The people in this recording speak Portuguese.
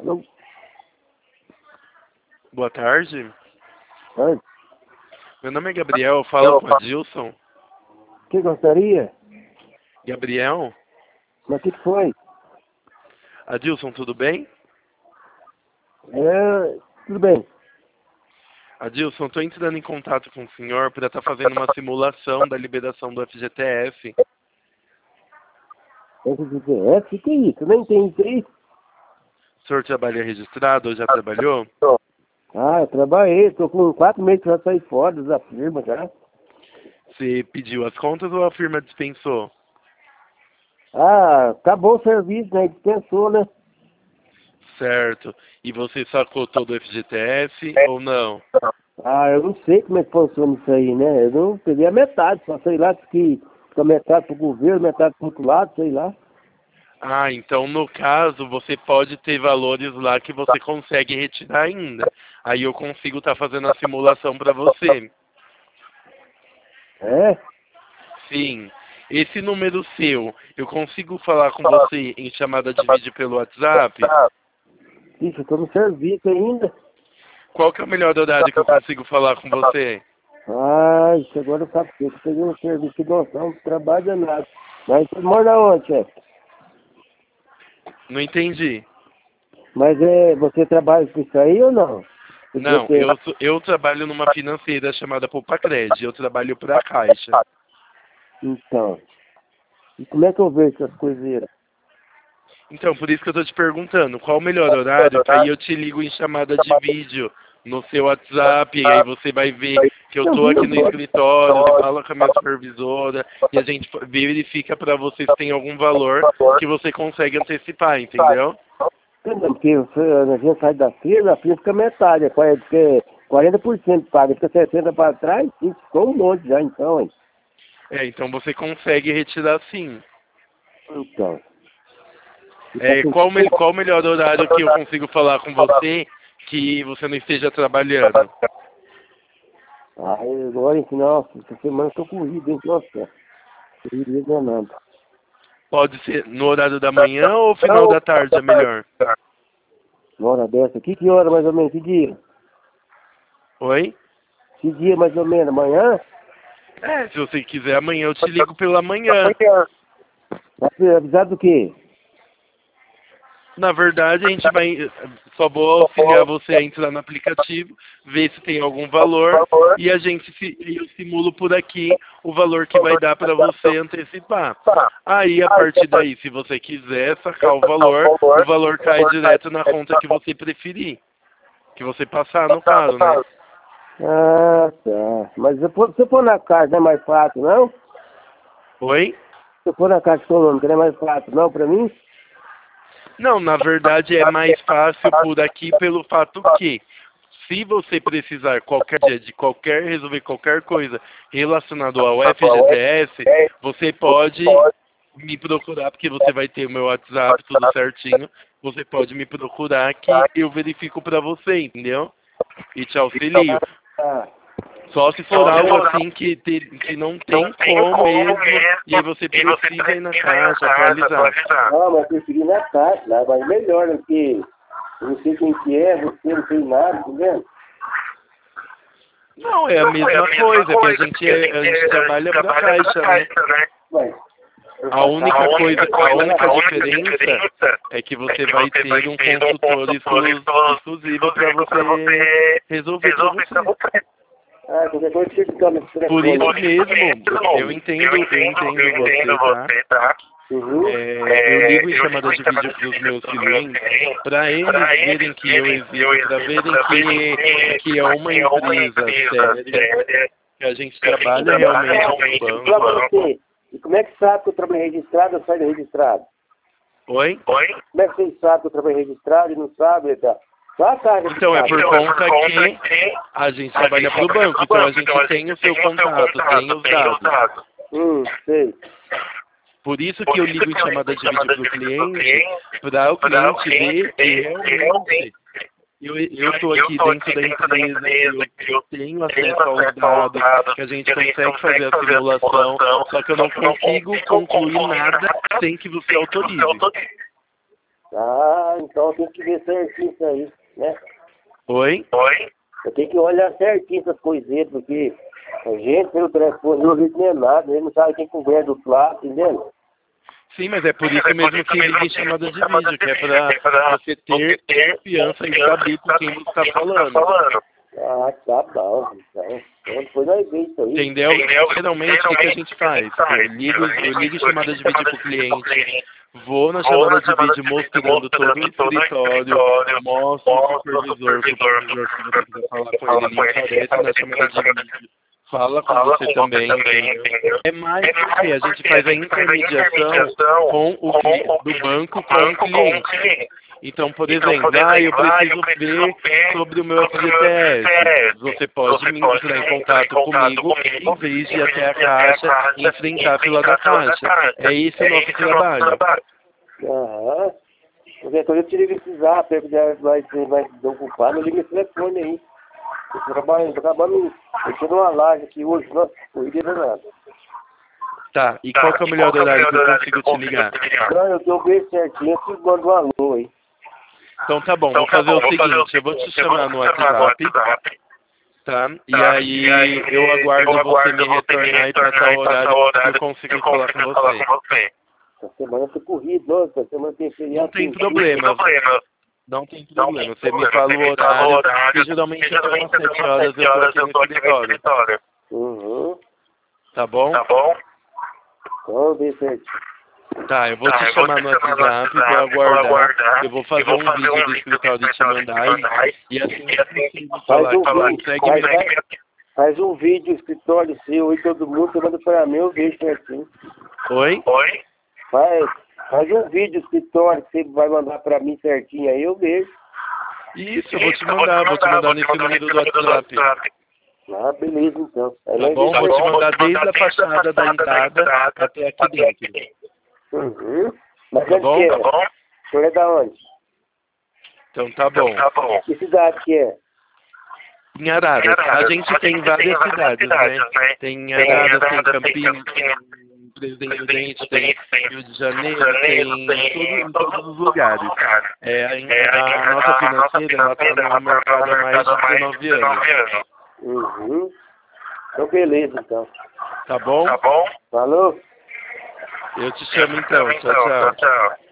Não. Boa tarde. Oi. Meu nome é Gabriel, eu falo com a Dilson. Que gostaria? Gabriel? Mas o que foi? Adilson, tudo bem? Tudo bem. Adilson, estou entrando em contato com o senhor para estar fazendo uma simulação da liberação do FGTS. FGTS? O que é isso? Nem tem isso aí? O senhor trabalha registrado ou já trabalhou? Ah, eu trabalhei. Tô com 4 meses pra sair fora da firma já. Você pediu as contas ou a firma dispensou? Ah, acabou o serviço, né? Dispensou, né? Certo. E você sacou todo o FGTS ou não? Ah, eu não sei como é que funciona isso aí, né? Eu não peguei a metade, só sei lá que fica metade pro governo, metade pro outro lado, sei lá. Ah, então no caso você pode ter valores lá que você consegue retirar ainda. Aí eu consigo estar fazendo a simulação para você. É? Sim. Esse número seu, eu consigo falar com você em chamada de vídeo pelo WhatsApp? Ixi, eu tô no serviço ainda. Qual que é o melhor horário que eu consigo falar com você? Ah, isso agora eu sabe porque eu peguei um serviço de noção, não trabalho nada. Mas você mora onde, chefe? Não entendi. Mas você trabalha com isso aí ou não? Não, Você... eu trabalho numa financeira chamada Poupa-Cred. Eu trabalho para a Caixa. Então, e como é que eu vejo essas coiseiras? Então, por isso que eu tô te perguntando, qual o melhor horário, que aí eu te ligo em chamada de vídeo no seu WhatsApp, e aí você vai ver que eu tô aqui no escritório, você fala com a minha supervisora, e a gente verifica para você se tem algum valor que você consegue antecipar, entendeu? Entendeu? Porque a gente sai da firma, a firma fica metade, é 40% paga, fica 60% para trás, e ficou um monte já então, hein? Então você consegue retirar sim. Então. Qual o melhor horário que eu consigo falar com você que você não esteja trabalhando? Ah, agora, nossa, essa semana eu tô corrido, hein? Nossa, corrido danado. Pode ser no horário da manhã ou final da tarde é melhor? Uma hora dessa aqui, que hora mais ou menos? Que dia? Oi? Que dia mais ou menos? Amanhã? Se você quiser amanhã eu te ligo pela manhã. Vai ser avisado do quê? Na verdade, a gente vai. Só vou auxiliar você a entrar no aplicativo, ver se tem algum valor e eu simulo por aqui o valor que vai dar para você antecipar. Aí, a partir daí, se você quiser sacar o valor cai direto na conta que você preferir. Que você passar, no caso, né? Ah, tá. Mas se eu for na casa não é mais fácil, não? Oi? Se eu for na casa econômica não é mais fácil, não, pra mim? Não, na verdade é mais fácil por aqui pelo fato que se você precisar qualquer dia de resolver qualquer coisa relacionado ao FGTS, você pode me procurar, porque você vai ter o meu WhatsApp, tudo certinho. Você pode me procurar que eu verifico pra você, entendeu? E te auxilio. Ah, Só se for algo assim que não tem como mesmo, e aí você precisa ir na caixa, atualizar. não, mas eu preferi na casa, lá vai melhor, né? Porque eu não sei quem que é, você não tem nada, tá vendo? Não, é a mesma coisa, que a gente trabalha para a caixa, né? Mas, A única diferença é que você vai ter um consultor exclusivo para você resolver para você. ah, qualquer coisa que fica no Por isso telefone. mesmo, eu entendo você, tá? Uhum. Eu ligo em chamada de vídeo para os meus clientes, para eles verem que eu existo, para verem que é uma empresa séria, que a gente trabalha realmente com o Pra banco. você, e como é que sabe que eu trabalhei registrado ou saio registrado? Oi? Como é que vocês sabem que eu trabalhei registrado e não sabem, tá? Só a cara Então, é por conta que a gente trabalha para o banco, então a gente tem o seu contato, tem os dados. Sei. Por isso que eu ligo em chamada de vídeo para o cliente, para o cliente ver que realmente eu estou aqui dentro da empresa, eu tenho acesso aos dados, que a gente consegue fazer a simulação, só que eu não consigo concluir nada sem que você autorize. Ah, então tem que ver certinho isso aí, né? Oi? Eu tenho que olhar certinho essas coisinhas, porque a gente, pelo telefone, não ouve nem nada, ele não sabe quem conversa do outro lado, entendeu? Sim, mas é por isso mesmo que liga em chamada de vídeo, que é pra você ter confiança e saber com quem você tá falando. Ah, tá bom, então. Então depois nós vemos isso aí. Entendeu? Geralmente, o que a gente faz? Eu ligo em chamada de vídeo pro cliente, vou na chamada de vídeo mostrando todo o escritório, mostro o supervisor, se você quiser falar com ele, ele aparece na chamada de vídeo, fala com você também, entendeu? É mais porque a gente faz a intermediação com do banco com o cliente. Então, por exemplo, eu preciso ver sobre o meu FGTS. Você pode entrar em contato comigo em vez de ir até a Caixa e enfrentar a fila da Caixa. É esse o nosso trabalho. Aham. Qualquer coisa eu te ligo esse zap, aí vai se ocupar, eu ligo esse telefone aí. Eu tô acabando mexendo uma laje aqui hoje, nossa, corrida danada. Tá, e qual que é o melhor horário que eu consigo te ligar? Não, eu tô bem certinho, eu te mando um alô aí. Então tá bom, vou fazer o seguinte, eu vou te chamar no WhatsApp, tá? E aí eu aguardo você me retornar e passar o horário que eu consigo falar com você. Essa semana eu tô corrido, nossa, essa semana tem feriado. Não tem problema. Não tem problema. Você me fala o horário, que geralmente até umas 7 horas eu tô aqui no escritório. Uhum. Tá bom? Então, bem certinho. Tá, eu vou te chamar no WhatsApp, vou aguardar. Eu vou fazer um vídeo do escritório e te mandar. E assim que você falar que consegue me... Faz um vídeo do escritório seu e todo mundo, você manda pra mim, eu vejo certinho. Oi? Faz um vídeo do escritório que você vai mandar pra mim certinho aí, eu vejo. Isso, eu vou te mandar nesse número do WhatsApp. Ah, beleza então. Tá bom? Vou te mandar desde a fachada da entrada até aqui dentro. Uhum. Mas Tá onde bom? que é? O senhor é da onde? Então tá bom. Que cidade que é? Em Araras. A gente tem várias cidades, né? Tem Araras, tem Campinas, tem Presidente Prudente, tem Rio de Janeiro, tem em todos os lugares. A nossa financeira, ela tá no mercado há mais de 19 anos. Uhum. Então beleza então. Tá bom? Falou? Eu te chamo então. Tchau, tchau.